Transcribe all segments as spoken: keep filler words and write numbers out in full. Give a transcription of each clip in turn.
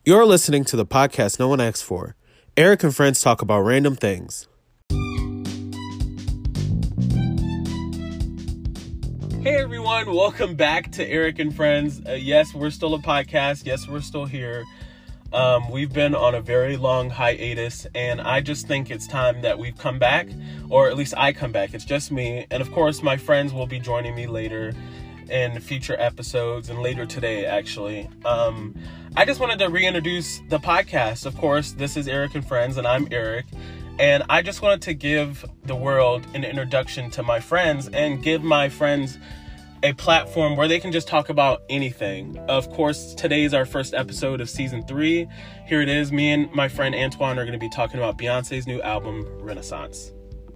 You're listening to the podcast no one asked for. Eric and friends talk about random things. Hey everyone, welcome back to Eric and Friends. Uh, yes, we're still a podcast. Yes, we're still here. Um, we've been on a very long hiatus, and I just think it's time that we've come back, or at least I come back. It's just me, and of course my friends will be joining me later in future episodes, and later today actually. Um, I just wanted to reintroduce the podcast. Of course, this is Eric and Friends, and I'm Eric, and I just wanted to give the world an introduction to my friends and give my friends a platform where they can just talk about anything. Of course, today is our first episode of season three. Here it is. Me and my friend Antoine are going to be talking about Beyonce's new album, Renaissance.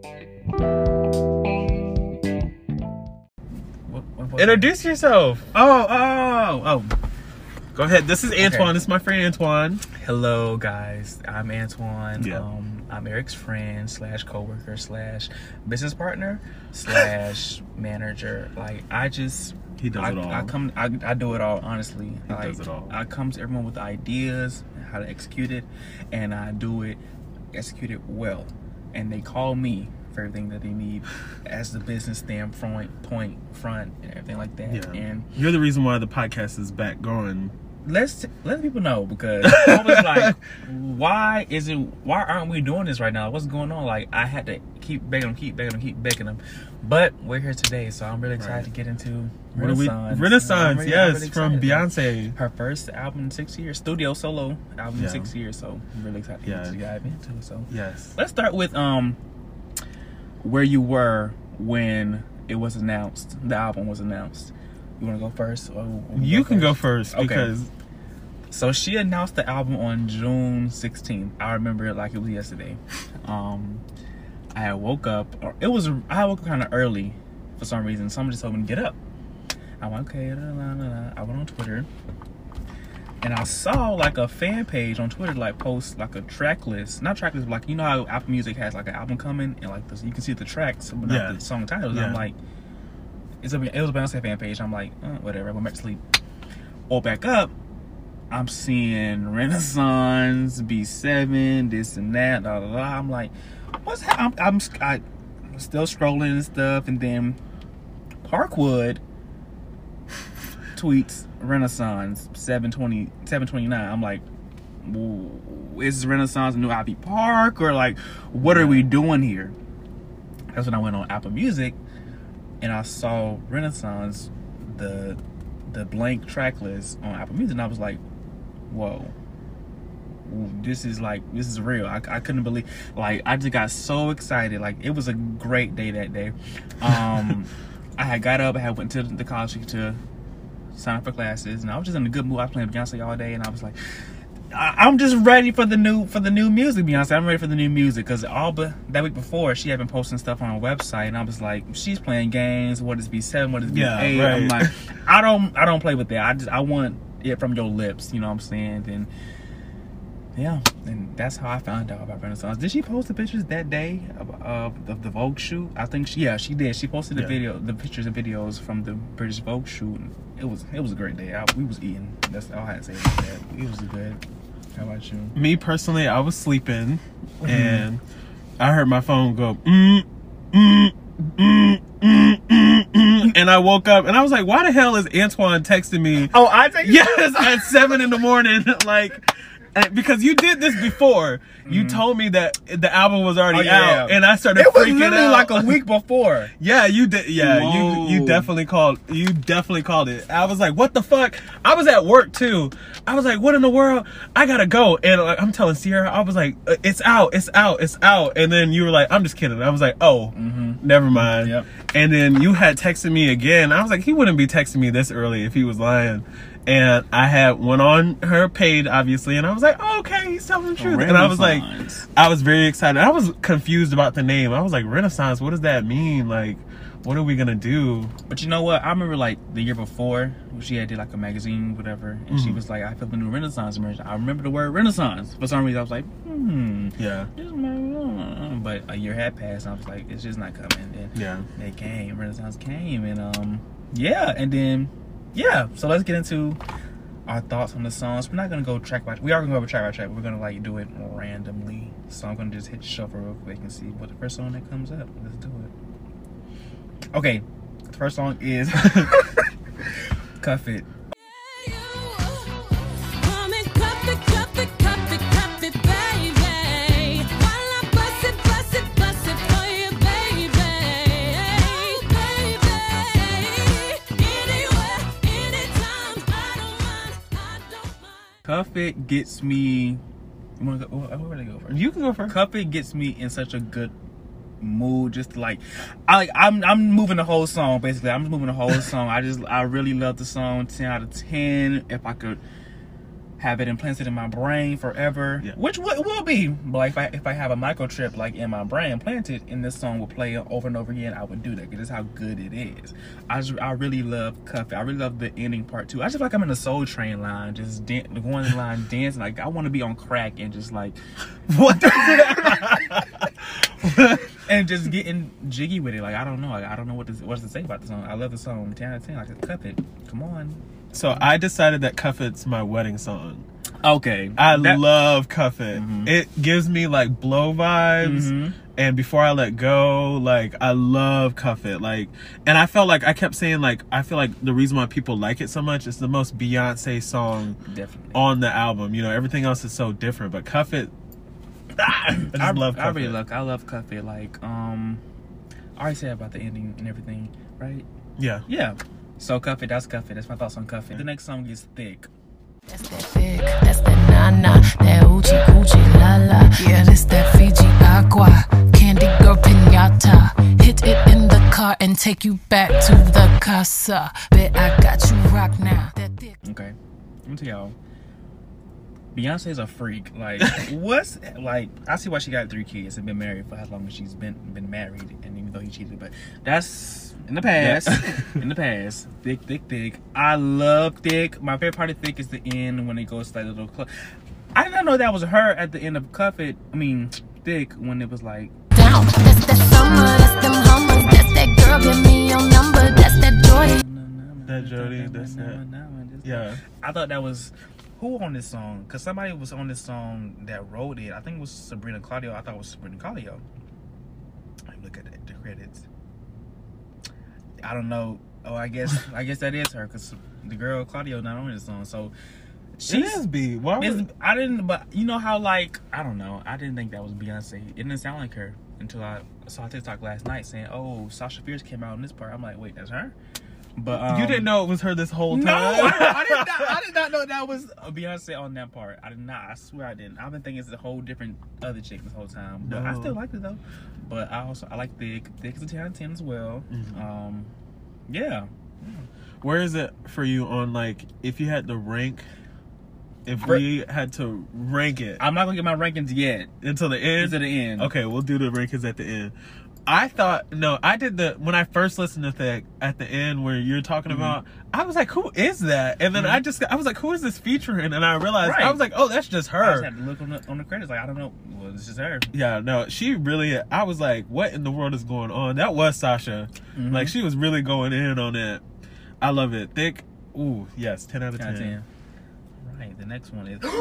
What, what, what? Introduce yourself. Oh, oh, oh. Go ahead. This is Antoine. Okay. This is my friend Antoine. Hello, guys. I'm Antoine. Yeah. Um, I'm Eric's friend slash coworker slash business partner slash manager. Like, I just He does I, it all. I come. I, I do it all. Honestly, He like, does it all. I come to everyone with ideas, how to execute it, and I do it, execute it well. And they call me for everything that they need as the business standpoint, point, front, and everything like that. Yeah. And You're the reason why the podcast is back going. let's let people know, because I was like, why is it? Why aren't we doing this right now? What's going on? Like, I had to keep begging them, keep begging them, keep begging them. But we're here today, so I'm really excited Right. to get into What are we? Renaissance. Renaissance, I'm really- I'm yes, really from excited. Beyonce. Her first album in six years, studio solo album Yeah. in six years. So I'm really excited Yeah. to dive into it. So Yes. let's start with um where you were when it was announced. The album was announced. You want to go first? Or we You can go first? first Okay. because So she announced the album on June sixteenth. I remember it like it was yesterday. Um, I had woke up, or it was, I woke up kind of early for some reason. Someone just told me to get up. I'm like, okay, la, la, la, la. I went on Twitter, and I saw like a fan page on Twitter like post like a track list. Not track list, but like, you know how Apple Music has like an album coming, and like this, you can see the tracks, but not Yeah. the song titles. Yeah. I'm like, it's a, it was a Beyonce fan page. I'm like, uh, whatever, I went back to sleep. Woke back up, I'm seeing Renaissance, B seven, this and that, blah, blah, blah. I'm like, what's happening? I'm, I'm, I, I'm still scrolling and stuff, and then Parkwood tweets Renaissance seven twenty, seven twenty-nine. I'm like, is Renaissance a new Ivy Park, or like, what are we doing here? That's when I went on Apple Music, and I saw Renaissance, the the blank track list on Apple Music, and I was like, whoa, this is like, this is real. I, I couldn't believe, like, I just got so excited. Like, it was a great day that day. Um, I had got up, I had went to the college to sign up for classes, and I was just in a good mood. I was playing Beyonce all day, and I was like, I, I'm just ready for the new for the new music, Beyonce. I'm ready for the new music, because all but that week before, she had been posting stuff on her website, and I was like, she's playing games. What is B seven? What is B eight? Yeah, right. I'm like, I don't I don't play with that. I just I want it from your lips. You know what I'm saying? And yeah, and that's how I found out about Renaissance. Did she post the pictures that day of, of the, the Vogue shoot? I think she, yeah, she did. She posted the Yeah. video, the pictures and videos from the British Vogue shoot. And it was it was a great day. I, we was eating. That's all I had to say about that. It was good. How about you? me personally, I was sleeping and I heard my phone go mm, mm, mm, mm, mm, mm, and I woke up and I was like, why the hell is Antoine texting me? Oh, I think Yes, at seven in the morning, like, and because you did this before. You told me that the album was already Oh, yeah. out, and I started it was freaking literally out. like a week before. Yeah, you did. Yeah, Whoa. you you definitely called. You definitely called it. I was like, what the fuck? I was at work too. I was like, what in the world? I gotta go. And like, I'm telling Sierra, I was like, uh, it's out, it's out, it's out. And then you were like, I'm just kidding. I was like, oh, Mm-hmm. never mind. Yep. And then you had texted me again. I was like, he wouldn't be texting me this early if he was lying. And I had went on her page, obviously, and I was like, oh, okay, he's telling the truth. And I was like, Renaissance. I was very excited. I was confused about the name. I was like, Renaissance, what does that mean? Like, what are we gonna do? But you know what? I remember like the year before, she had did like a magazine, whatever, and she Mhm. was like, I feel the new Renaissance emerging. I remember the word Renaissance. For some reason, I was like, hmm. Yeah. this might- But a year had passed, and I was like, it's just not coming. And Yeah. they came, Renaissance came, and um, yeah, and then yeah. So let's get into our thoughts on the songs. We're not gonna go track by we are gonna go over track by track, but we're gonna like do it randomly. So I'm gonna just hit shuffle real quick and see what the first song that comes up. Let's do it. Okay, the first song is Cuff It. Cuff It gets me. You wanna go? Where would I go first? You can go first. Cuff It gets me in such a good mood. Just like, I like. I'm I'm moving the whole song. Basically, I'm just moving the whole song. I just I really love the song. Ten out of ten. If I could have it implanted in my brain forever, yeah. which will, will be. But like if I if I have a microchip like in my brain implanted, and this song will play over and over again, I would do that because that's how good it is. I just, I really love Cuff It. I really love the ending part too. I just feel like I'm in the Soul Train line, just dan- going in line dancing. Like I want to be on crack and just like what and just getting jiggy with it. Like I don't know. Like, I don't know what to what to say about the song. I love the song. ten out of ten. Like Cuff It. Come on. So I decided that Cuff It's my wedding song. Okay. I that, love Cuff It. Mm-hmm. It gives me like blow vibes. Mm-hmm. And Before I Let Go, like I love Cuff It. Like, and I felt like I kept saying like I feel like the reason why people like it so much is the most Beyonce song Definitely. on the album. You know, everything else is so different, but Cuff It. I just I, love Cuff I really It. love I love Cuff It. Like um, I already said about the ending and everything, right? Yeah. Yeah. So Cuff It, that's Cuff It. That's my thoughts on Cuff It. The next song is Thick. That's that thick, that's that nana, that oochie coochie la la. Yeah, this that Fiji agua, candy girl pinata. Hit it in the car and take you back to the casa. Bet I got you rock now. That thick. Okay, let me tell y'all. Beyonce's a freak. Like, what's like? I see why she got three kids and been married for how long as she's been been married, and even though he cheated, but that's in the past. Yeah. In the past, Thick, Thick, Thick. I love Thick. My favorite part of Thick is the end when it goes to that little club. I did not know that was her at the end of Cuff It. I mean, Thick, when it was like down. That's that summer. That's them hummers. That's that girl. Give me your number. That's that joy. That Jody. That's that. Yeah. I thought that was. Who on this song? Because somebody was on this song that wrote it. I think it was Sabrina Claudio. I thought it was Sabrina Claudio. Look at it, the credits. I don't know. Oh, I guess I guess that is her because the girl Claudio not on this song. So she is B. Why would... I didn't. But you know how like I don't know. I didn't think that was Beyonce. It didn't sound like her until I saw TikTok last night saying, "Oh, Sasha Fierce came out in this part." I'm like, wait, that's her. But um, you didn't know it was her this whole time. No, I, I did not. I did not know that was Beyonce on that part. I did not. I swear I didn't. I've been thinking it's a whole different other chick this whole time. But no. I still liked it though. But I also I like Thick. Thick is a ten out of ten as well. Mm-hmm. Um, yeah. Where is it for you on like if you had to rank? If we had to rank it, I'm not gonna get my rankings yet until the end. Until the end. Okay, we'll do the rankings at the end. I thought no, I did the when I first listened to Thick at the end where you're talking mm-hmm. about. I was like, who is that? And then mm-hmm. I just I was like, who is this featuring? And I realized right. I was like, oh, that's just her. I just had to look on the on the credits. Like I don't know, well, this is her. Yeah, no, she really. I was like, what in the world is going on? That was Sasha. Mm-hmm. Like she was really going in on it. I love it. Thick. Ooh, yes, ten out of ten. ten. Right. The next one is.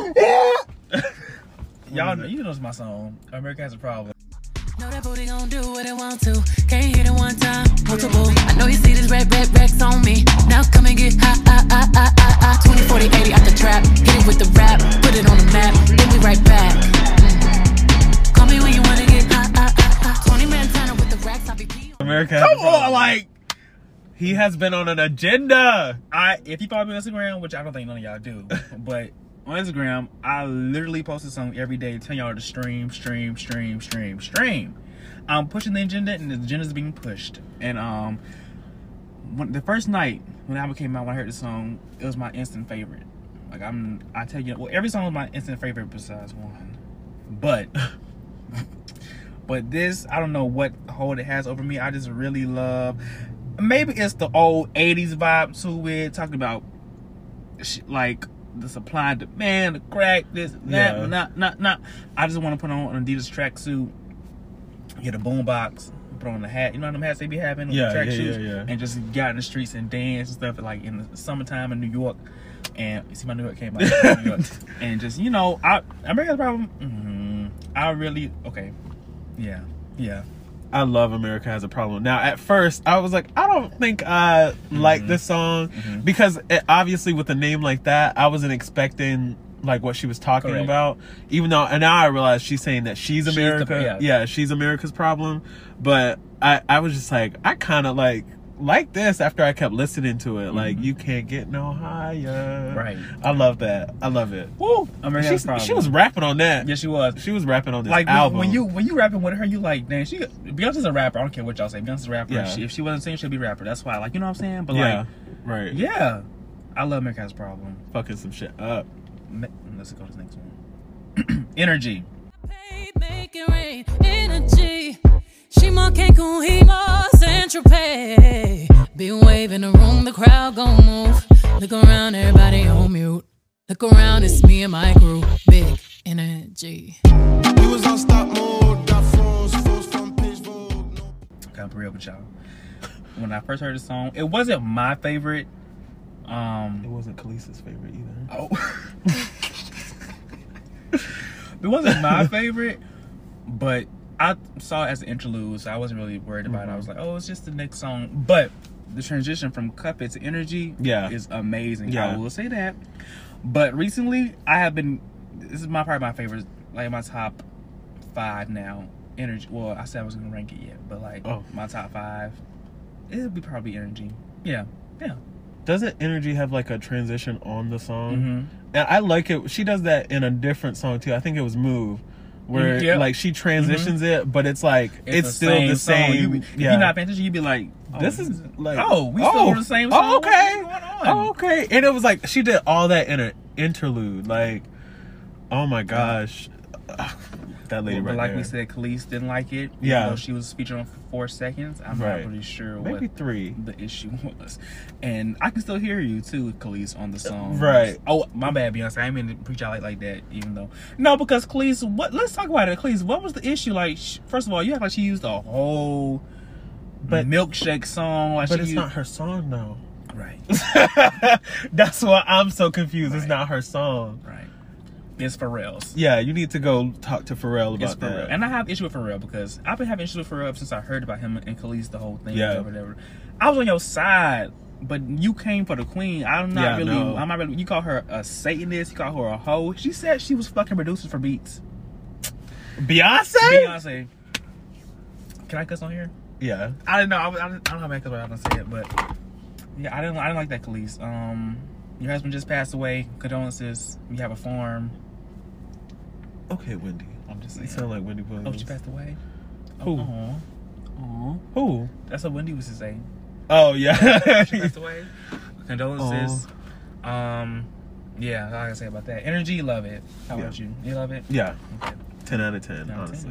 Y'all know, you know it's my song. America Has a Problem. Know that booty gon' do what it want to. Can't hit it one time, multiple. I know you see this red, red, Rex on me. Now come and get high, high, high, high, high, high. twenty, forty, eighty out the trap. Hit it with the rap, put it on the map. Then we right back. Mm. Call me when you wanna get high, high, high, high. twenty Montana with the racks, I be pee. America. Come on, like. He has been on an agenda. I if you follow me on Instagram, which I don't think none of y'all do, but on Instagram, I literally post a song every day telling y'all to stream, stream, stream, stream, stream. I'm pushing the agenda, and the agenda is being pushed. And um, when the first night when the album came out, when I heard the song, it was my instant favorite. Like I'm, I tell you, well, every song was my instant favorite besides one, but. But this, I don't know what hold it has over me. I just really love. Maybe it's the old eighties vibe to it, talking about like the supply and demand, the crack, this, that, yeah. not, not, not. I just want to put on an Adidas tracksuit, get a boombox, put on the hat. You know them hats they be having, yeah, track yeah, shoes, yeah, yeah. and just get out in the streets and dance and stuff like in the summertime in New York. And you see my New York came out. New York. And just, you know, I America's Problem, mm-hmm, I really, okay. Yeah, yeah. I love America Has a Problem. Now, at first, I was like, I don't think I like Mhm. this song Mhm. because it, obviously with a name like that, I wasn't expecting like what she was talking Correct. about. Even though, and now I realize she's saying that she's She's the- America. yeah. yeah, she's America's problem. But I, I was just like, I kind of like like this after I kept listening to it. Like, Mhm. you can't get no higher. Right. I love that. I love it. Woo! America Has a She's, Problem. she was rapping on that. Yeah, she was. She was rapping on this Like when, album. when you when you rapping with her, you like, damn, she Beyonce's a rapper. I don't care what y'all say. Beyonce's a rapper. Yeah. She, if she wasn't singing, she'd be a rapper. That's why, like, you know what I'm saying? But yeah, like, right. yeah, I love America Has a Problem. Fucking some shit up. Me- Let's go to the next one. Energy. Make it rain, energy. She more Cancun, he more Central Pay. Be waving the room, the crowd gon' move. Look around, everybody on mute. Look around, it's me and my crew. Big energy. We was on stop mode, got phones, phones from page Vogue. No. Gotta be real with y'all. When I first heard the song, it wasn't my favorite. It Um, wasn't Khaleesi's favorite either. oh, it wasn't my favorite, but I saw it as an interlude, so I wasn't really worried about it. I was like, oh, it's just the next song. But the transition from Cuphead to Energy, Yeah. is amazing. Yeah. I will say that. But recently, I have been. This is my probably my favorite, like my top five now. Energy. Well, I said I was gonna rank it yet, but like Oh. my top five, it would be probably Energy. Yeah, yeah. Doesn't Energy have like a transition on the song? Mm-hmm. And I like it. She does that in a different song too. I think it was Move, where Mhm, yep. like she transitions it, but it's like it's, the still the song. same. You, if yeah. you're not paying attention, you'd be like, oh, This is like oh, we still on the same song. Oh, okay. What's going on? Oh, okay. And it was like she did all that in an interlude. Like, oh my gosh, Ugh, that lady But right like there. we said, Khalees didn't like it. Even Yeah. though she was featured on for four seconds. I'm Right. not really sure maybe what three. the issue was. And I can still hear you too, Khalees, on the song. Right. Oh, my bad, Beyonce. I didn't mean to preach out like, like that, even though. No, because Khalees, what? Let's talk about it. Khalees, what was the issue? Like, sh- first of all, you act like she used a whole But- milkshake song. Like But she it's used, not her song though. Right. That's why I'm so confused. It's Right. not her song. Right. It's Pharrell's. Yeah, you need to go talk to Pharrell about It's Pharrell. that. And I have issue with Pharrell because I've been having issues with Pharrell since I heard about him and Khalees, the whole thing. Yeah. Or whatever. I was on your side, but you came for the queen. I'm not Yeah, really. no. I'm not really. You call her a Satanist. You call her a hoe. She said she was fucking producers for beats. Beyonce? Beyonce. Can I cuss on here? Yeah. I didn't know. I, I, I don't know how to cuss, but I don't say it. But yeah, I didn't. I didn't like that, Khalees. Um, your husband just passed away. Condolences. You have a farm. Okay, Wendy. I'm just You saying. sound like Wendy Oh, Williams. she passed away. Who? Aw. Aw. Who? That's what Wendy was to say. Oh yeah. She passed away. Condolences. Um, yeah, all I can say about that. Energy, love it. How Yeah. about you? You love it? Yeah. Okay. Ten out of ten, ten out of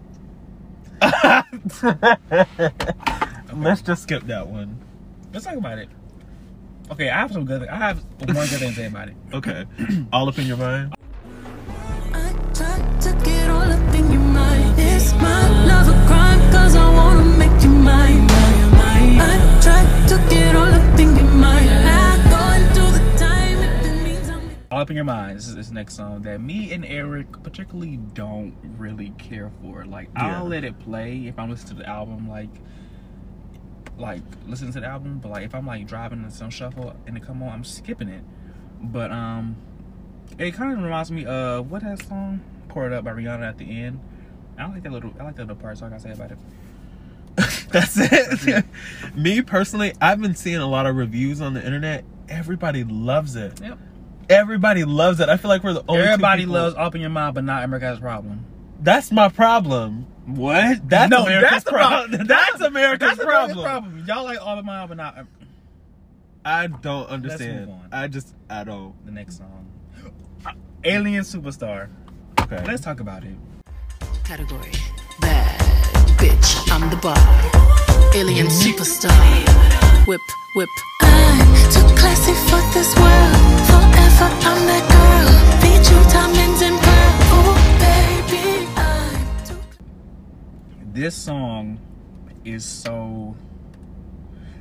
honestly. Let's just skip that one. Let's talk about it. Okay, I have some good. I have one good thing to say about it. Okay. All up in your mind? I tried to get all up in your mind. It's my love a crime, cause I wanna make you mine. I tried to get all up in your mind. Not going through the time if it means I'm All up in your mind. This is this next song that me and Eric particularly don't really care for. Like, Yeah. I'll let it play if I'm listening to the album. Like, like listening to the album. But like, if I'm like driving in some shuffle and it come on, I'm skipping it. But um, it kind of reminds me of what that song "Pour It Up" by Rihanna at the end. I like that little. I like that little part. So I gotta say about it. That's it. Me personally, I've been seeing a lot of reviews on the internet. Everybody loves it. Yep. Everybody loves it. I feel like we're the only two Everybody people- loves "Up in Your Mind," but not America Has a Problem. That's my problem. What? That's no, America's that's the problem. problem. That's America's That's problem. America's problem. Y'all like "All in My Mind," but not I don't understand. move on. I just, I don't. the next song. Alien Superstar. Okay. Let's talk about it. category. Bad bitch, I'm the bar. Alien superstar. Whip, whip. I'm too classy for this world. Forever I'm that girl. Feed you diamonds and pearls. Oh baby, I'm too This song is so.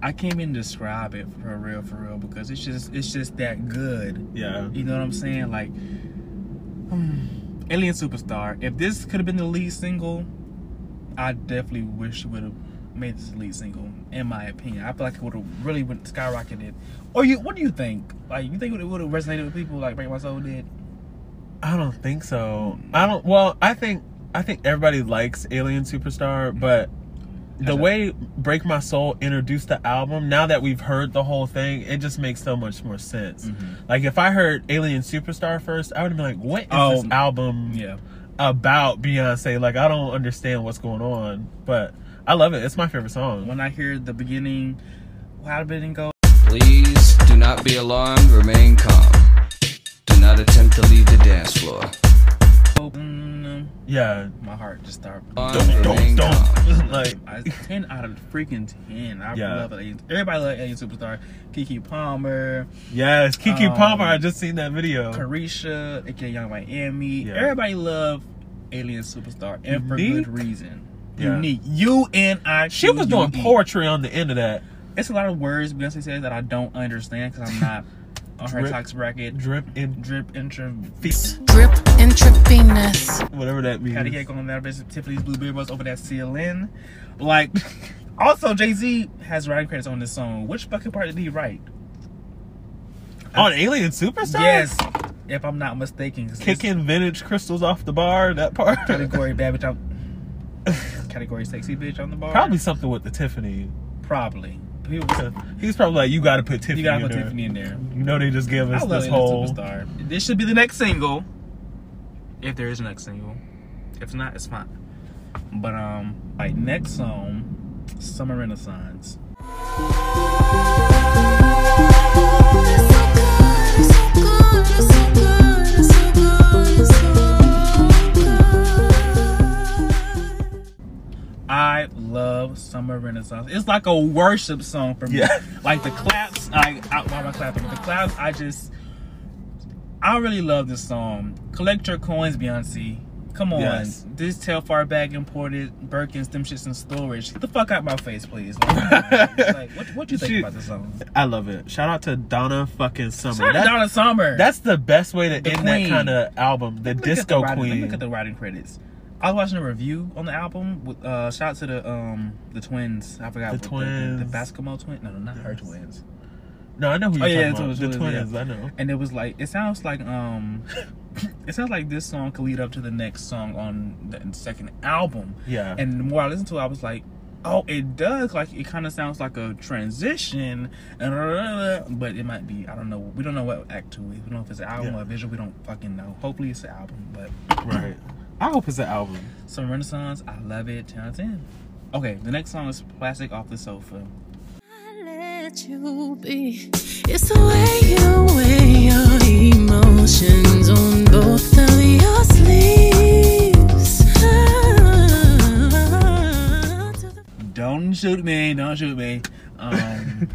I can't even describe it for real, for real, because it's just it's just that good. Yeah. You know what I'm saying? Like, um, Alien Superstar. If this could have been the lead single, I definitely wish it would have made this the lead single. In my opinion, I feel like it would have really went skyrocketed. Or you, what do you think? Like, you think it would have resonated with people like Break My Soul did? I don't think so. I don't. Well, I think I think everybody likes Alien Superstar, but the way Break My Soul introduced the album, now that we've heard the whole thing, it just makes so much more sense. Mm-hmm. Like, if I heard Alien Superstar first, I would have been like, what is Oh, this album yeah. about Beyonce? Like, I don't understand what's going on, but I love it. It's my favorite song. When I hear the beginning, how did the beginning go? Please do not be alarmed, remain calm. Do not attempt to leave the dance floor. Oh, mm, Yeah. my heart just started. Alarmed, Don't, remain don't, calm. don't. Like, I, ten out of freaking ten. I Yeah. love it. Everybody loves Alien Superstar. Kiki Palmer, yes, Kiki Um, Palmer. I just seen that video. Carisha, aka Young Miami. Yeah. Everybody love Alien Superstar, and for Unique. good reason. Yeah. Unique. U N I Q. She was doing poetry on the end of that. It's a lot of words Beyonce says that I don't understand because I'm not on her Drip. tax bracket. Drip in Drip, intro. feet. Drip intravenous. Whatever that means. Patty cake on that bitch. Tiffany's Blueberry Bus over that C L N. Like, also Jay-Z has writing credits on this song. Which fucking part did he write? On Alien Superstar? Yes, if I'm not mistaken. 'Cause it's Kicking vintage crystals off the bar, that part. category bad bitch on category sexy bitch on the bar. Probably something with the Tiffany. Probably. People, He's probably like, you gotta put Tiffany you gotta in put there. Tiffany in there. You know they just give I us love this Alien whole... Superstar. This should be the next single. If there is a next single. If not, it's fine. But um, like next song, Summer Renaissance. I love Summer Renaissance. It's like a worship song for me. Yeah. Like the claps, I out while I'm clapping. The claps, I just, I really love this song. Collect your coins, Beyonce. Come on, Yes. this Telfar bag imported Birkins, them shits in storage. Get the fuck out my face, please. Like, like, what what you think She- about this song? I love it. Shout out to Donna fucking Summer. Shout out to That- Donna Summer. That's the best way to The end queen. that kind of album. The Let me look at disco writing- Let me queen. look at the writing credits. I was watching a review on the album. With, uh, shout out to the um the twins. I forgot The what the, the, twins. the basketball twin. No, no, not her twins. No, I know who you're Oh, yeah, talking it's about. the The twins, twins, yeah. I know. And it was like it sounds like um it sounds like this song could lead up to the next song on the second album. Yeah. And the more I listened to it, I was like, oh, it does. Like it kind of sounds like a transition, and but it might be. I don't know. We don't know what act two is. We don't know if it's an album Yeah. or a visual. We don't fucking know. Hopefully it's an album, but. Right. I hope it's an album. Some Renaissance, I love it, ten out of ten. Okay, the next song is Plastic Off the Sofa. I let you be. It's the way you weigh your emotions on both of your sleeves. Ah, to the- Don't shoot me, don't shoot me. Um,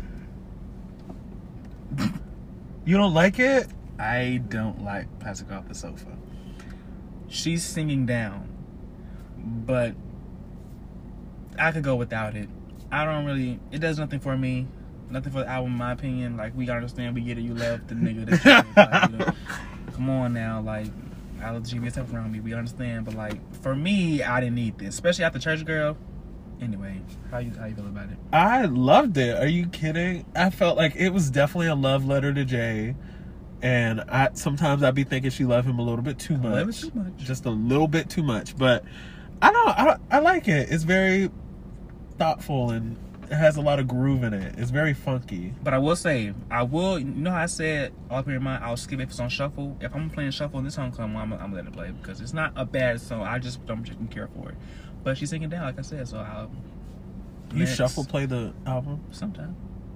You don't like it? I don't like Plastic Off the Sofa. She's singing down, but I could go without it. I don't really, it does nothing for me. Nothing for the album, in my opinion. Like, we understand, we get it, you love the nigga. That you, like, you know, come on now, like, I love the G B S stuff around me, we understand. But, like, for me, I didn't need this, especially after Church Girl. Anyway, how you how you feel about it? I loved it. Are you kidding? I felt like it was definitely a love letter to Jay. And I sometimes I'd be thinking she loved him a little bit too much. little bit too much. Just a little bit too much. But I don't I, I like it. It's very thoughtful and it has a lot of groove in it. It's very funky. But I will say, I will, you know how I said, all up in mind, I'll skip it if it's on shuffle. If I'm playing shuffle and this song comes on, I'm, I'm letting it play because it's not a bad song. I just don't particularly care for it. But she's singing down, like I said, so I'll. You next. shuffle play the album? Sometime.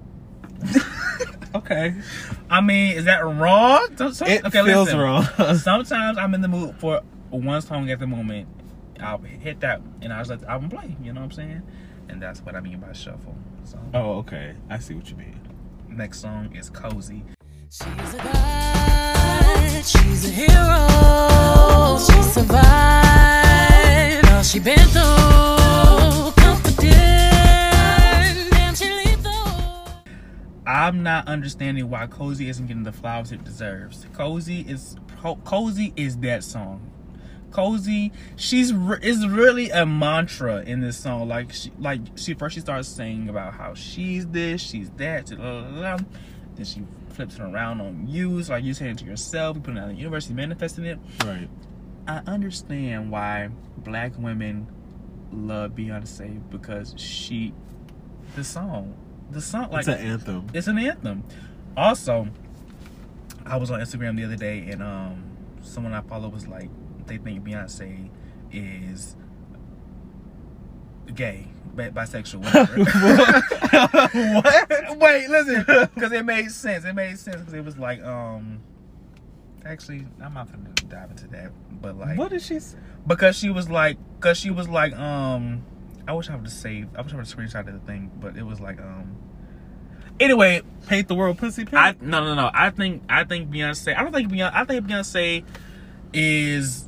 Okay. I mean, is that wrong? Some- some- It okay, feels listen. wrong. Sometimes I'm in the mood for one song at the moment. I'll hit that and I'll just let the album play. You know what I'm saying? And that's what I mean by shuffle. So, Oh, okay. I see what you mean. next song is Cozy. She's a god, she's a hero. She survived all she been through. Confident, damn she lethal. I'm not understanding why Cozy isn't getting the flowers it deserves. Cozy is Cozy is that song. Cozy, she's re- is really a mantra in this song. Like she, like she first she starts saying about how she's this, she's that, blah, blah, blah. Then she flips it around on you. It's like you saying it to yourself, you put it out in the universe, you manifesting it. Right. I understand why black women love Beyonce because she, the song, the song like It's an anthem. It's an anthem. Also, I was on Instagram the other day and um, someone I follow was like, they think Beyonce is gay, bi- bisexual, whatever. What? Wait, listen, because it made sense. It made sense because it was like, um, actually, I'm not gonna dive into that, but like, What did she say? because she was like, because she was like, um, I wish I would have saved, I wish I would have screenshotted the thing, but it was like, um, anyway, Paint the world pussy pink? I no no no. I think I think Beyonce. I don't think Beyonce. I think Beyonce is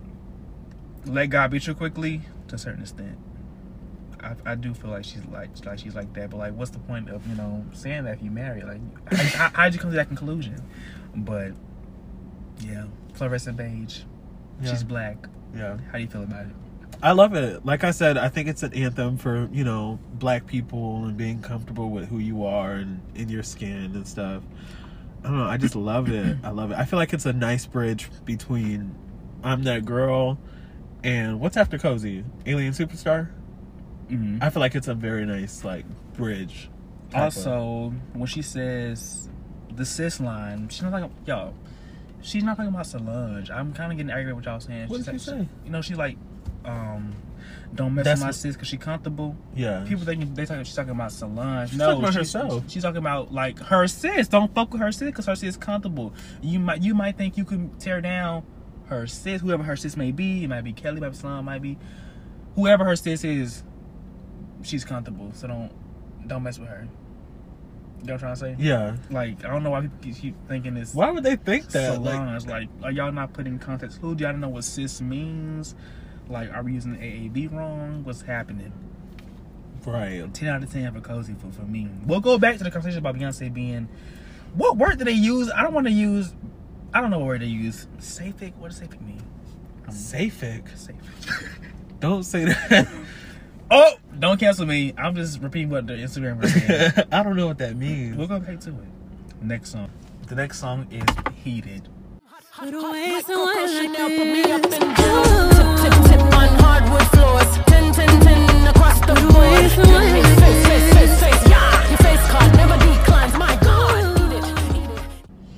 let God beat you quickly to a certain extent. I, I do feel like she's like like she's like that. But like, what's the point of you know saying that if you marry? Like, how, how'd you come to that conclusion? But yeah, fluorescent beige. Yeah. She's black. Yeah. How do you feel about it? I love it. Like I said, I think it's an anthem for, you know, black people and being comfortable with who you are and in your skin and stuff. I don't know. I just love it. I love it. I feel like it's a nice bridge between I'm That Girl and what's after Cozy? Alien Superstar? Mm-hmm. I feel like it's a very nice, like, bridge. type Also, when she says the cis line, she's not talking, yo, she's not talking about Solange. I'm kind of getting aggravated with y'all saying. What She's did like, she say? You know, she's like, um, don't mess That's with my what- sis because she comfortable. Yeah. People think they talking, she's talking about Solange. She's no, talking about she's, herself. She's talking about like her sis. Don't fuck with her sis because her sis comfortable. You might you might think you can tear down her sis, whoever her sis may be. It might be Kelly, might be Solange, might be whoever her sis is. She's comfortable, so don't don't mess with her. You know what I'm trying to say? Yeah. Like, I don't know why people keep- keep thinking this Why would they think that? Like, Solange. Like, are y'all not putting in context? Who do y'all know what cis means? Like, are we using the A A B wrong? What's happening? right. ten out of ten for Cozy for, for me. We'll go back to the conversation about Beyonce being... What word did they use? I don't want to use... I don't know what word they use. Saphic? What does saphic mean? Um, Saphic. Saphic. Don't say that. Oh! Don't cancel me. I'm just repeating what the Instagram was saying. I don't know what that means. We'll go back to it. Next song. The next song is Heated. Put away someone like Chanel put me up this. and down. Tip, tip, tip on hardwood floors. Ten, ten, ten across the board. Face, face, face, face, face, yeah. Your face card never declines. My God. Eat it, eat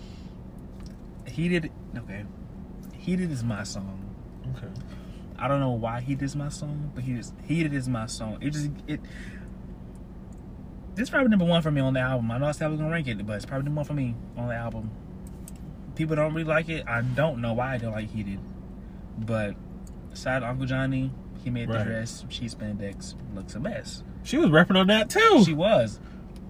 it. Heated... Okay. Heated is my song. Okay. I don't know why Heated is my song, but Heated is, Heated is my song. It just... it. This is probably number one for me on the album. I know I said I was gonna rank it, but it's probably number one for me on the album. People don't really like it. I don't know why I don't like Heated. But aside Uncle Johnny, he made Right. the dress. She spandex. Looks a mess. She was repping on that too. She was.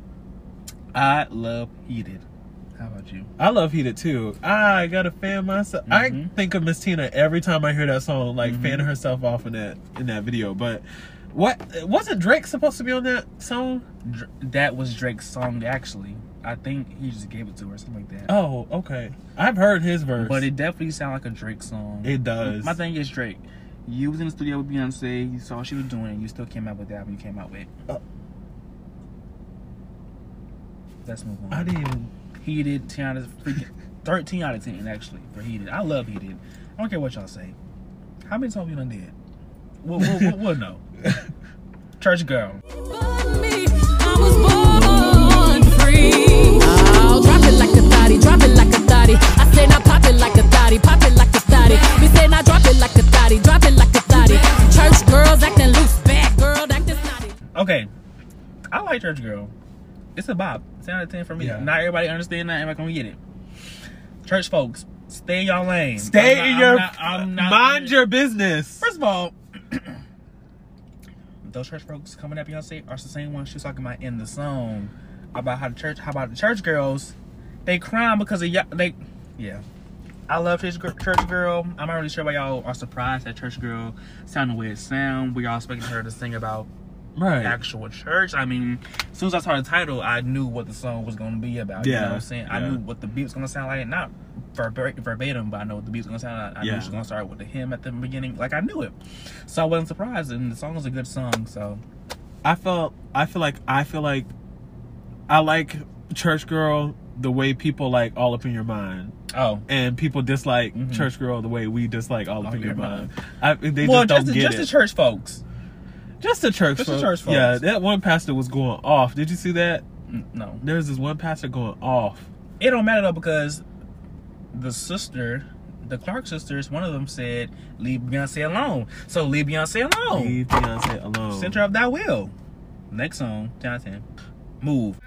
I love Heated. How about you? I love Heated too. I gotta fan myself. I Mhm. think of Miss Tina every time I hear that song, like Mhm. fanning herself off in that in that video. But what wasn't Drake supposed to be on that song? Dr- that was Drake's song, actually. I think he just gave it to her, something like that. Oh, okay. I've heard his verse, But it definitely sounds like a Drake song. It does. My thing is Drake. You was in the studio with Beyonce. You saw what she was doing. And you still came out with the album you came out with. Uh, Let's move on. I didn't even. Heated, ten out of freaking thirteen out of ten actually for Heated. I love Heated. I don't care what y'all say. How many songs you done did? We'll, we'll, we'll, we'll know. Church Girl. But me, I was born free. I'll drop it like a thotty, drop it like a thotty. I say now pop it like a thotty, pop it like a thotty. Me say now drop it like a thotty, drop it like a thotty. Church girls acting loose, bad girl acting snotty. Okay, I like Church Girl. It's a bop. ten out of ten for me. Yeah. Not everybody understand that. Everybody gonna get it. Church folks, stay in y'all lane. Stay I'm in not- your. I'm not- I'm not- mind your business. First of all, those church folks coming at Beyonce are the same ones she was talking about in the song about how the church, how about the church girls, they crying because of y'all. They, yeah. I love Church, Gir- Church Girl. I'm not really sure why y'all are surprised that Church Girl sounded the way it sound. We all expecting her to sing about, Right. actual church. I mean, as soon as I saw the title, I knew what the song was going to be about. You Yeah, know what I'm saying? I yeah. knew what the beat was going to sound like. Not verba- verbatim, but I know what the beat was going to sound like. I Yeah. knew she was going to start with the hymn at the beginning. Like, I knew it. So I wasn't surprised. And the song was a good song, so. I felt I feel like I feel like I like Church Girl the way people like All Up in Your Mind. Oh. And people dislike Mhm. Church Girl the way we dislike All Up All in Up Your in Your Mind. I, they well, just just, don't the, get just it. the church folks. Just the church Just the folks. church folks. Yeah, that one pastor was going off. Did you see that? Mm, No. There's this one pastor going off. It don't matter though, because the sister, the Clark sisters, one of them said, leave Beyonce alone. So leave Beyonce alone. Leave Beyonce alone. Center of thy will. Next song, Jonathan. Move.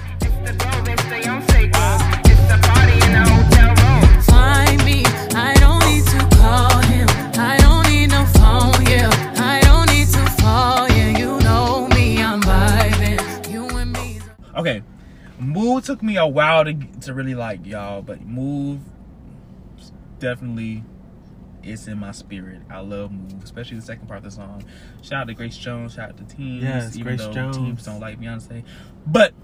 Find me. I don't need to call him. I don't need no phone, yeah. I don't need to fall, yeah. You know me, I'm vibing. You and me. Okay. Move took me a while to to really like, y'all, but Move definitely is in my spirit. I love Move, especially the second part of the song. Shout out to Grace Jones, shout out to Teams, Yes, even Grace though Jones. Teams don't like Beyonce. But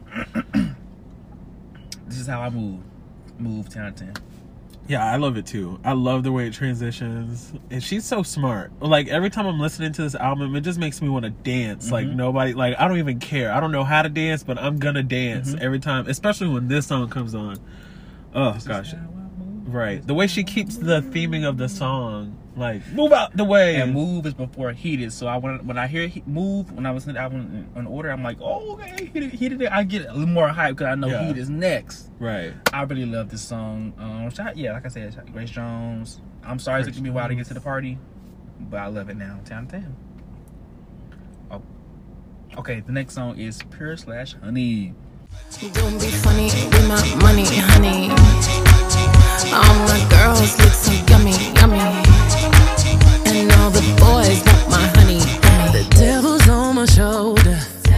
this is how I move. Move ten out of ten. Yeah, I love it too. I love the way it transitions. And she's so smart. Like, every time I'm listening to this album, it just makes me want to dance. Like, Mhm. nobody, like, I don't even care. I don't know how to dance, but I'm gonna dance Mhm. every time, especially when this song comes on. Oh, This is gosh. how I move. Right. The way she keeps the theming of the song, like, move out the way. And Move is before Heated, so I when when I hear he, Move, when I was in the album in, in order, I'm like, oh, okay, Heated, Heated. I get a little more hype because I know Yeah. Heat is next. Right. I really love this song. Um, shout, yeah, like I said, shout, Grace Jones. I'm sorry it Grace took me a while to get Jones. to the party, but I love it now. ten out of ten. Oh, okay. The next song is Pure slash Honey. Don't be funny with my money, honey. All my girls look so yummy, yummy. And all the boys want my honey. The devil's on my shoulder.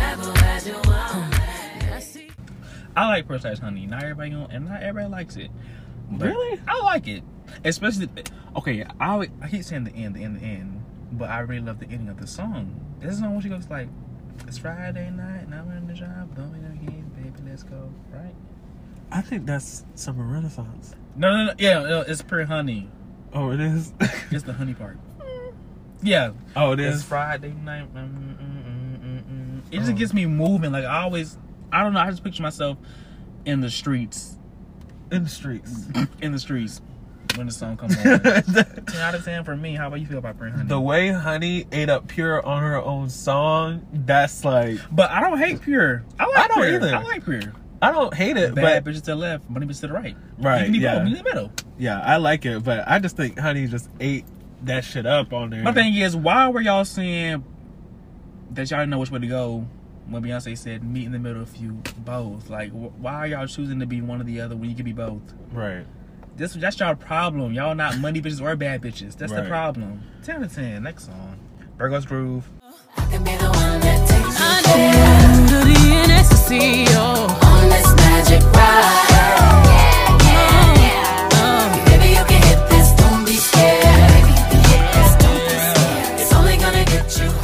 I like Pure slash Honey. Not everybody, gonna, and not everybody likes it. But Really? I like it, especially. Okay, I always, I keep saying the end, the end, the end, but I really love the ending of the song. This song when she goes like, "It's Friday night, and I'm in the job, going again, baby, let's go." Right? I think that's Summer Renaissance. No, no, no. Yeah, no, it's Pure Honey. Oh, it is? It's the honey part. Yeah. Oh, it It's is? Friday night. Mm, mm, mm, mm, mm. It just Oh. gets me moving. Like I always, I don't know. I just picture myself in the streets, In the streets. in the streets when the song comes on. ten out of ten for me. How about you feel about Pure Honey? The way Honey ate up Pure on her own song, that's like, But I don't hate Pure. I like I don't Pure. either. I like Pure. I don't hate it, Bad but bitches to the left, money bitches to the right. Right, You can be yeah. both. You can be in the middle. yeah, I like it. But I just think Honey just ate that shit up on there. My thing is, why were y'all saying that y'all didn't know which way to go when Beyonce said meet in the middle if you both? Like, wh- why are y'all choosing to be one or the other when you can be both? Right. This That's y'all problem. Y'all not money bitches or bad bitches. That's the Right. problem. ten out of ten. Next song. Virgo's Groove. I can be the one that takes you there. Under the ecstasy, oh. On this magic ride. Yeah, yeah, yeah. Oh. Baby, you can hit this, don't be scared. Baby, you can hit this, don't be scared. It's only gonna get you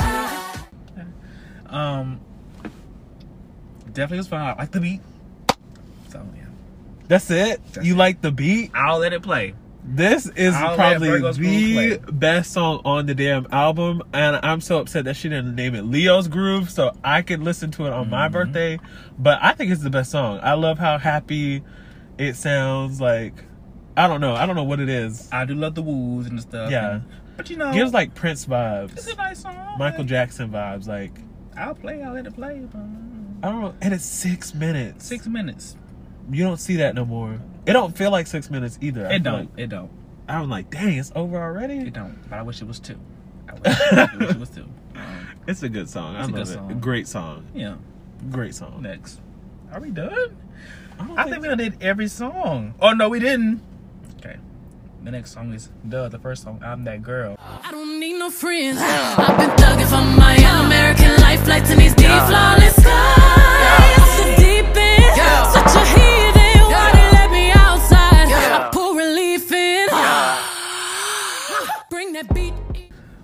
high. Um, definitely was fun. I like the beat. So, yeah. That's it? That's you it. like the beat? I'll let it play. This is I'll let probably Virgo's Groove the play. best song on the damn album, and I'm so upset that she didn't name it Leo's Groove so I could listen to it on my Mhm. birthday. But I think it's the best song. I love how happy it sounds. Like, I don't know. I don't know what it is. I do love the woos and the stuff. Yeah. and- but you know, Gives like Prince it's vibes, a nice song. Michael Like, Jackson vibes. Like, I'll play. I'll let it play. but- I don't know. And it's six minutes. Six minutes. You don't see that no more. It don't feel like six minutes either. I It feel don't. like- It don't. I'm like, dang, it's over already. It don't. But I wish it was two. I wish, I wish it was two. Um, It's a good song. It's I a good love it. song. Great song. yeah. Great song. Next. Are we done? I, don't I think we done did every song. Oh no, we didn't. Okay. The next song is Duh, the first song, I'm That Girl. I don't need no friends. I've been thugging for my American life, flights in these deep, flawless skies. Off the deep end, such a heathen. Why they let me outside? I pull relief in. Bring that beat.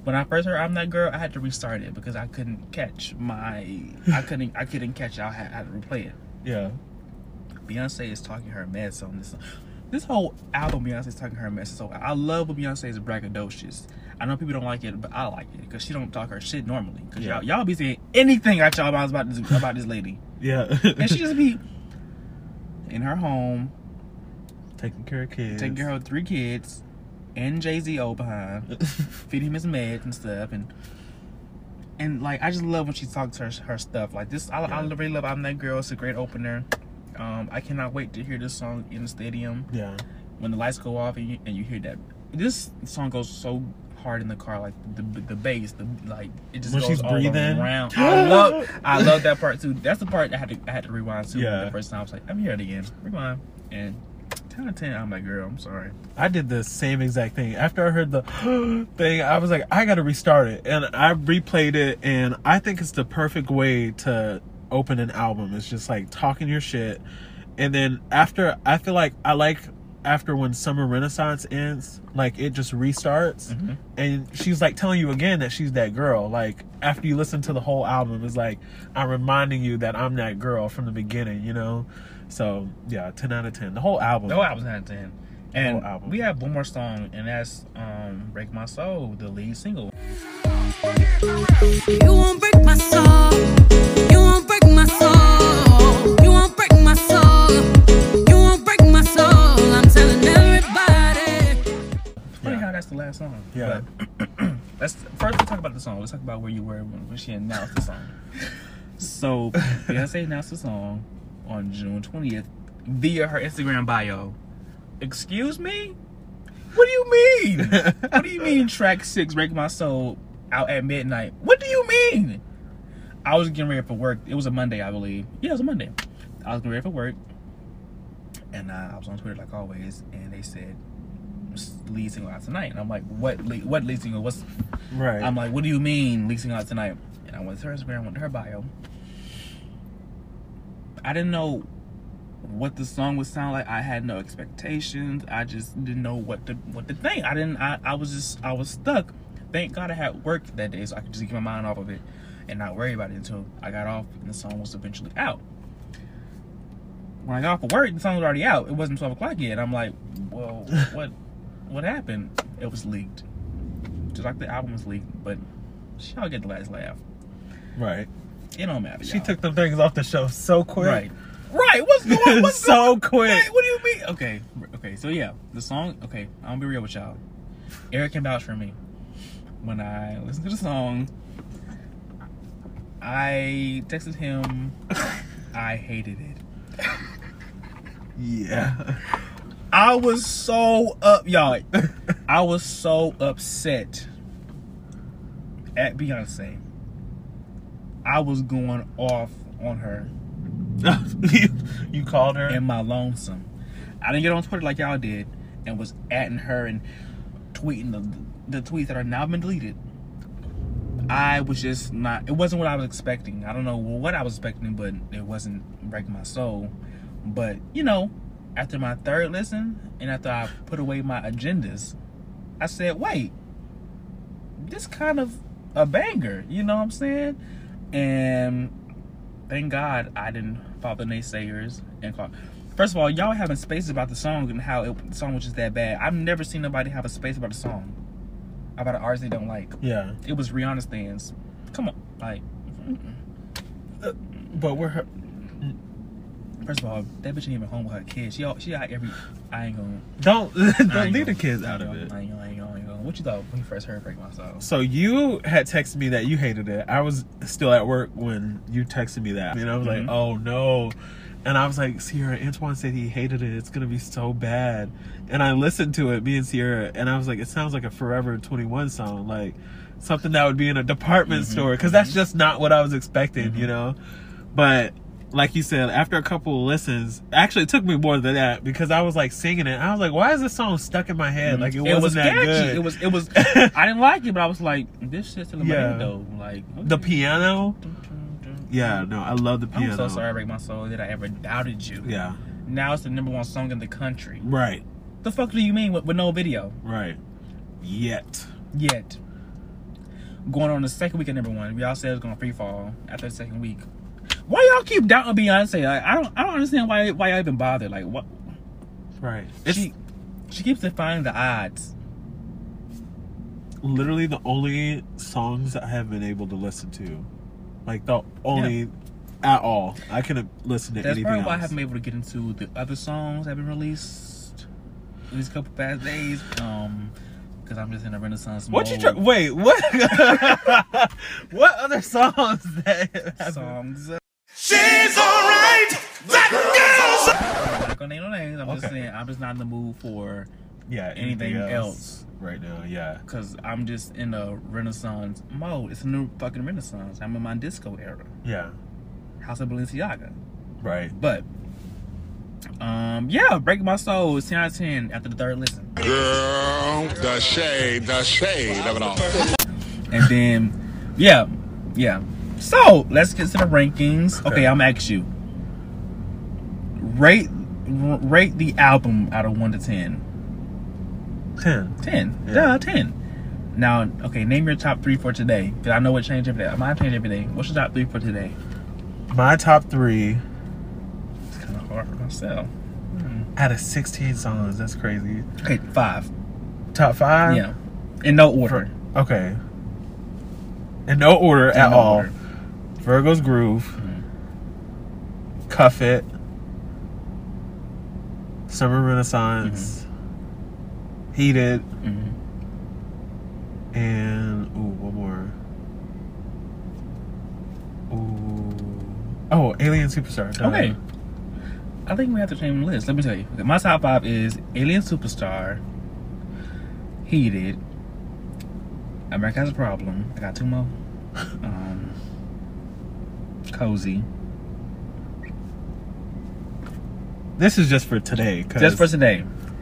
when I first heard I'm That Girl, I had to restart it because I couldn't catch my I couldn't I couldn't catch it. I had, I had to replay it. Yeah. Beyonce is talking her mess on this. This whole album, Beyonce is talking her mess. So I love when Beyonce is braggadocious. I know people don't like it, but I like it because she don't talk her shit normally. Because Yeah. y'all, y'all be saying anything at y'all about, about, this, about this lady. Yeah. And she just be in her home, taking care of kids. taking care of three kids, and Jay-Z old behind, feeding him his meds and stuff. And, and like, I just love when she talks her, her stuff. Like, this, I, I Yeah. really love I'm That Girl. It's a great opener. Um, I cannot wait to hear this song in the stadium. Yeah. When the lights go off and you, and you hear that. This song goes so hard in the car, like the the bass, the like it just When goes she's all breathing. around. I love I love that part too. That's the part I had to I had to rewind too. Yeah. The first time I was like, let me hear it again. Rewind. And ten out of ten, I'm like, girl, I'm sorry. I did the same exact thing. After I heard the thing, I was like, I gotta restart it. And I replayed it, and I think it's the perfect way to open an album. It's just like talking your shit. And then after, I feel like I like after when Summer Renaissance ends, like it just restarts. Mm-hmm. And she's like telling you again that she's that girl. Like after you listen to the whole album, it's like I'm reminding you that I'm that girl from the beginning, you know? So yeah, ten out of ten. The whole album. The whole album's ten out of ten. And whole album. we have one more song, and that's um, Break My Soul, the lead single. You won't break my soul. You won't break my soul. You won't break my soul. You won't break my soul. I'm telling everybody. It's funny Yeah. how that's the last song. Yeah. But let's first let's talk about the song. Let's talk about where you were when, when she announced the song. So Beyonce announced the song on June twentieth via her Instagram bio. Excuse me? What do you mean? What do you mean track six, Break My Soul, out at midnight? What do you mean? I was getting ready for work. It was a Monday, I believe. Yeah, it was a Monday. I was getting ready for work. And uh, I was on Twitter like always, and they said lead single out tonight. And I'm like, what lead, what lead single? What's Right. I'm like, what do you mean lead single out tonight? And I went to her Instagram, went to her bio. I didn't know what the song would sound like. I had no expectations. I just didn't know what to what to think. I didn't I, I was just I was stuck. Thank God I had work that day, so I could just keep my mind off of it and not worry about it until I got off and the song was eventually out. When I got off of work, the song was already out. It wasn't twelve o'clock yet. I'm like, well, what what happened? It was leaked. Just like the album was leaked, but y'all get the last laugh. Right. It don't matter. She y'all. took them things off the show so quick. Right. Right. What's going on? What's So going quick. Wait, what do you mean? Okay. Okay. So yeah, the song. Okay, I'm gonna be real with y'all. Eric can vouch for me. When I listened to the song, I texted him. I hated it. Yeah. I was so up, y'all. I was so upset at Beyonce. I was going off on her. you, you called her? In my lonesome. I didn't get on Twitter like y'all did and was atting her and tweeting the, the tweets that are now been deleted. I was just not, it wasn't what I was expecting. I don't know what I was expecting, but it wasn't Break My Soul. But, you know, after my third listen and after I put away my agendas, I said, wait, this kind of a banger, you know what I'm saying? And thank God I didn't follow the naysayers and call. First of all, y'all having spaces about the song and how it, the song was just that bad. I've never seen nobody have a space about a song, about an artist they don't like. Yeah. It was Rihanna's fans. Come on, like. Uh, but we're her. First of all, that bitch ain't even home with her kids. She all, she out every. I ain't gonna. Don't I don't ain't leave the gonna- kids I out ain't of gonna- it. I ain't gonna, I ain't gonna, I ain't gonna. What you thought when you first heard Break My Soul? So you had texted me that you hated it. I was still at work when you texted me that. And I was Mhm. like, oh no. And I was like, Sierra, Antoine said he hated it. It's going to be so bad. And I listened to it, me and Sierra, and I was like, it sounds like a Forever twenty-one song. Like something that would be in a department Mhm. store. Because that's just not what I was expecting, Mhm. you know? But like you said, after a couple of listens, actually it took me more than that because I was like singing it. I was like, why is this song stuck in my head? Like it wasn't was that catchy. good. It was. It was. I didn't like it, but I was like, this shit's still in my Yeah. head though. Like The okay. piano? Yeah, no, I love the piano. I'm so sorry, Break My Soul, that I ever doubted you. Yeah. Now it's the number one song in the country. Right. The fuck do you mean with, with no video Right. Yet. yet? going on the second week at number one. We all said it was gonna free fall after the second week. Why y'all keep doubting Beyonce? Like, I don't, I don't understand why, why y'all even bother. Like, what? Right. She, she keeps defying the odds. Literally the only songs that I have been able to listen to, like the only yeah. at all. I couldn't listen to That's anything probably else. why I haven't been able to get into the other songs that have been released these couple past days. Um, because I'm just in a Renaissance What mode. you try? Wait, what? What other songs that have songs? She's alright. That girl's. I'm not gonna name no names. I'm just Okay. saying I'm just not in the mood for yeah anything else right now? Yeah. because I'm just in a Renaissance mode. It's a new fucking Renaissance. I'm in my disco era. Yeah. House of Balenciaga. Right. But um, yeah, Break My Soul is ten out of ten after the third listen. Girl, the shade, the shade of it all. And then, yeah, yeah. So let's get to the rankings. Okay, Okay. I'm gonna ask you. Rate r- rate the album out of one to ten. Ten. Ten. Yeah. Duh, ten. Now, okay, name your top three for today. Because I know it changed every day. Mine change every day. What's your top three for today? My top three It's kind of hard for myself. out of sixteen songs. That's crazy. Okay, five. Top five. Yeah. In no order. Okay. In no order In at no all. order. Virgo's Groove. Cuff It. Summer Renaissance. Heated. Mhm. And ooh, one more. Ooh. Oh, Alien Superstar. Done. Okay. I think we have to change the list. Let me tell you. Okay, my top five is Alien Superstar, Heated, America Has a Problem. I got two more. Um, Cozy. This is just for today. 'Cause Just for today.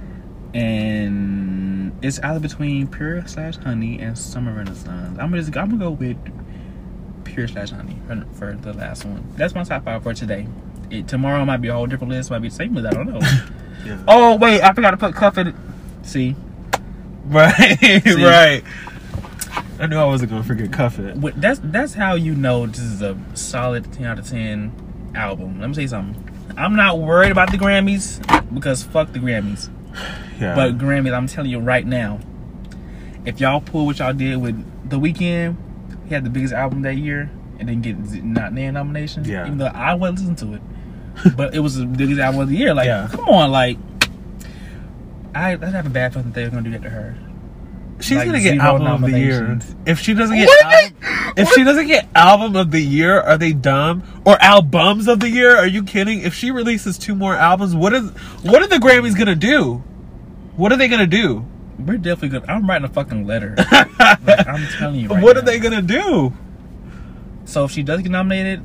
And it's either between Pure slash Honey and Summer Renaissance. I'm gonna just, I'm gonna go with Pure slash Honey for, for the last one. That's my top five for today. It, tomorrow might be a whole different list. Might be the same list. I don't know. Yeah. Oh wait, I forgot to put Cuff in it. See, Right, right. I knew I wasn't gonna forget Cuff It. What- that's that's how you know this is a solid ten out of ten album. Let me tell you something. I'm not worried about the Grammys because fuck the Grammys. Yeah. But Grammys, I'm telling you right now, if y'all pull what y'all did with The Weeknd, he had the biggest album that year and didn't get z- not named nomination. Yeah. Even though I wouldn't listen to it, but it was the biggest album of the year. Like, Yeah. come on, like, I I have a bad feeling that they're gonna do that to her. She's like gonna get zero album of the year. nominations. If she doesn't get What? album, if she doesn't get album of the year, are they dumb? Or albums of the year? Are you kidding? If she releases two more albums, what is what are the Grammys gonna do? What are they gonna do? We're definitely gonna. I'm writing a fucking letter. Like, I'm telling you. Right What now. are they gonna do? So if she does get nominated,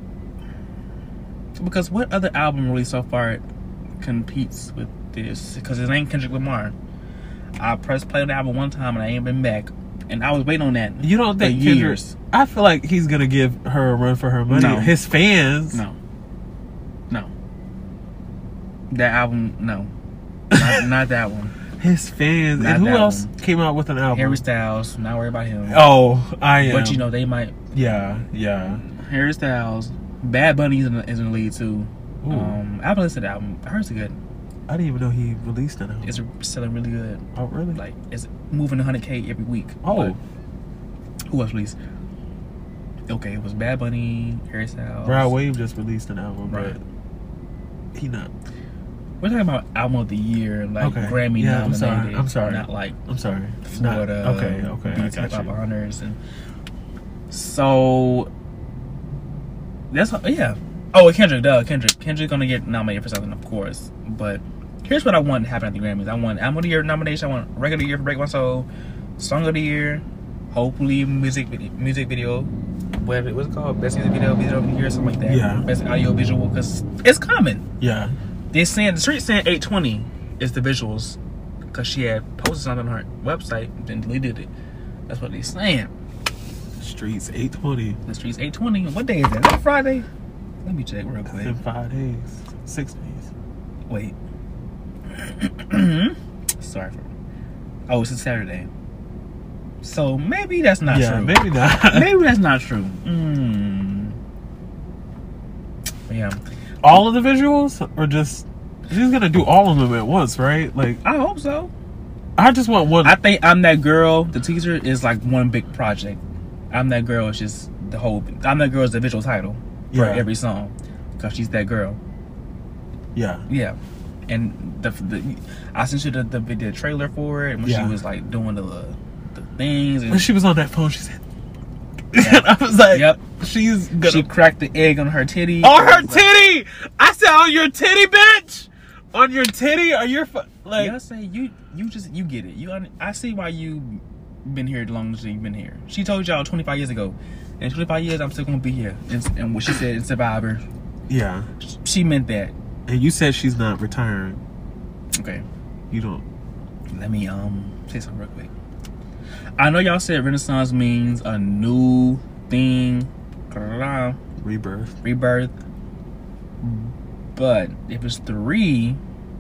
because what other album released so far competes with this? Because it ain't Kendrick Lamar. I pressed play on the album one time and I ain't been back, and I was waiting on that. You don't for think Kendrick? years? I feel like he's gonna give her a run for her money. No. His fans. No, no. That album, no, not, not that one. His fans. Not And who that else one. came out with an album? Harry Styles, not worried about him. Oh, I am. But you know they might. Yeah, yeah. Harry Styles, Bad Bunny is in the, is in the lead too. Ooh. Um, I haven't listened to the album. I heard it's good. I didn't even know he released an album. It's selling really good. Oh, really? Like it's moving one hundred K every week. Oh. But who else released? Okay, it was Bad Bunny, Harry Styles. Brad Wave just released an album, Right. but he not. We're talking about album of the year, like Okay. Grammy Yeah, I'm nominated. sorry. I'm sorry. Not like I'm sorry. Not- Florida. okay, okay. I B T got five you. hundreds and so that's yeah. Oh, Kendrick, duh, Kendrick. Kendrick gonna get nominated for something, of course. But here's what I want to happen at the Grammys. I want album of the year nomination. I want record of the year for Break My Soul, song of the year, hopefully music video, music video, whatever it was called, best music video, video of the year, something like that. Yeah. Best audio visual, because it's coming. Yeah. They saying the street saying eight twenty is the visuals, because she had posted something on her website and deleted it. That's what they saying. Streets eight twenty. The street's eight twenty. What day is that? Is that Friday? Let me check real quick. In five days. Six days. Wait. Sorry for. Oh, it's a Saturday. So maybe that's not yeah, true. maybe not. Maybe that's not true. Mm. Yeah. All of the visuals, or just she's gonna do all of them at once, right? Like, I hope so. I just want one. I think I'm That Girl, the teaser, is like one big project. I'm That Girl is just the whole. I'm That Girl is the visual title for Yeah. every song, because she's that girl. yeah, Yeah, and the, the I sent you the, the video trailer for it, when Yeah. she was like doing the the things. And when she was on that phone, she said, and I was like, Yep. she's gonna she cracked the egg on her titty. on her titty. I said, on your titty, bitch. On your titty, or your fu- like. I say you you just you get it. You un- I see why you been here as long as you've been here. She told y'all twenty-five years ago. In twenty-five years, I'm still gonna be here. And, and what she said in Survivor, Yeah, she meant that. and you said she's not retiring. Okay. You don't. Let me um say something real quick. I know y'all said Renaissance means a new thing, Rebirth. rebirth. But if it's three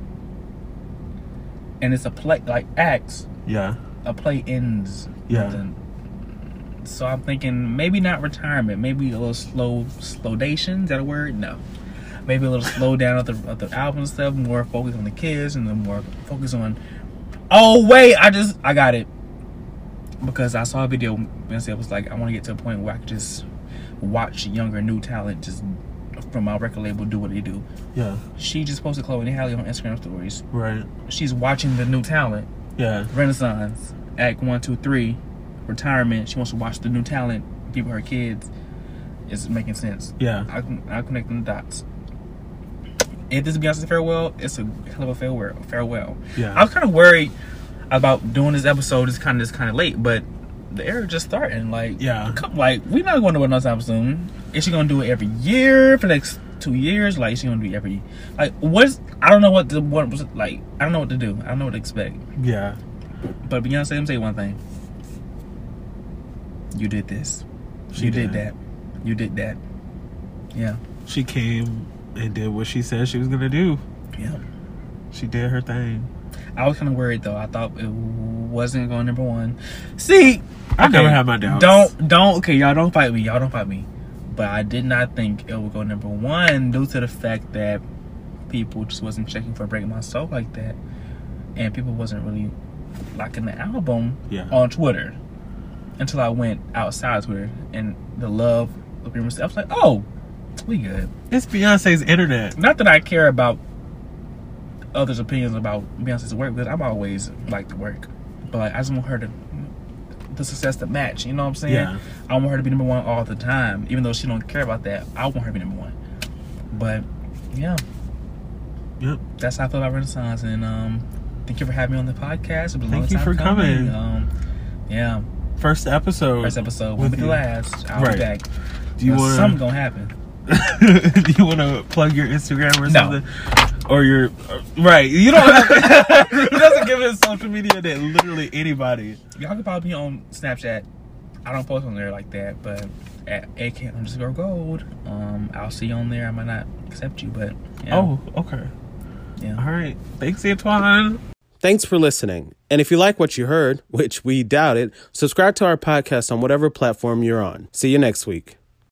and it's a play like acts, Yeah. a play ends. Yeah. Then- So I'm thinking maybe not retirement, maybe a little slow slowdation. Is that a word? No. Maybe a little slow down of the of the album and stuff. More focus on the kids and then more focus on. Oh wait, I just I got it because I saw a video and it was like I want to get to a point where I could just watch younger new talent just from my record label do what they do. Yeah. She just posted Chloe Halle on Instagram stories. Right. She's watching the new talent. Yeah. Renaissance, Act one, two, three, retirement. She wants to watch the new talent, people, her kids. It's making sense. Yeah. I can I connect the dots. If this is Beyonce's farewell, it's a hell of a farewell. Farewell. Yeah. I was kind of worried about doing this episode. It's kind of it's kind of late, but the era just starting. Like, Yeah. come, like we're not going to do it no time soon. Is she gonna do it every year for the next two years? Like, is she gonna do it every like what's I don't know what the what was like. I don't know what to do. I don't know what to expect. Yeah. But Beyonce, let me say one thing. You did this. She you did. did. that. You did that. Yeah. She came and did what she said she was gonna do. Yeah. She did her thing. I was kind of worried though. I thought it wasn't going number one. See, I okay, never had my doubts. Don't don't okay, y'all don't fight me. Y'all don't fight me. But I did not think it would go number one due to the fact that people just wasn't checking for Break My Soul like that, and people wasn't really liking the album Yeah. on Twitter until I went outside Twitter and the love of people. I was like, oh, we good. It's Beyonce's internet. Not that I care about others' opinions about Beyonce's work, because I'm always like the work, but like I just want her to the success to match. You know what I'm saying? Yeah. I want her to be number one all the time, even though she don't care about that. I want her to be number one. But yeah, Yep. that's how I feel about Renaissance. And um, thank you for having me on the podcast. It was a long Thank you time for coming. Um, yeah, First episode. first episode will with be the you. last. I'll Right. be back. Do you But want something gonna happen? Do you want to plug your Instagram or No. something? Or your uh, right? You don't. Have, he doesn't give his social media to literally anybody. Y'all can follow me on Snapchat. I don't post on there like that, but at A K underscore gold. Um, I'll see you on there. I might not accept you, but yeah. Oh, okay. yeah. All right. Thanks, Antoine. Thanks for listening. And if you like what you heard, which we doubt it, subscribe to our podcast on whatever platform you're on. See you next week.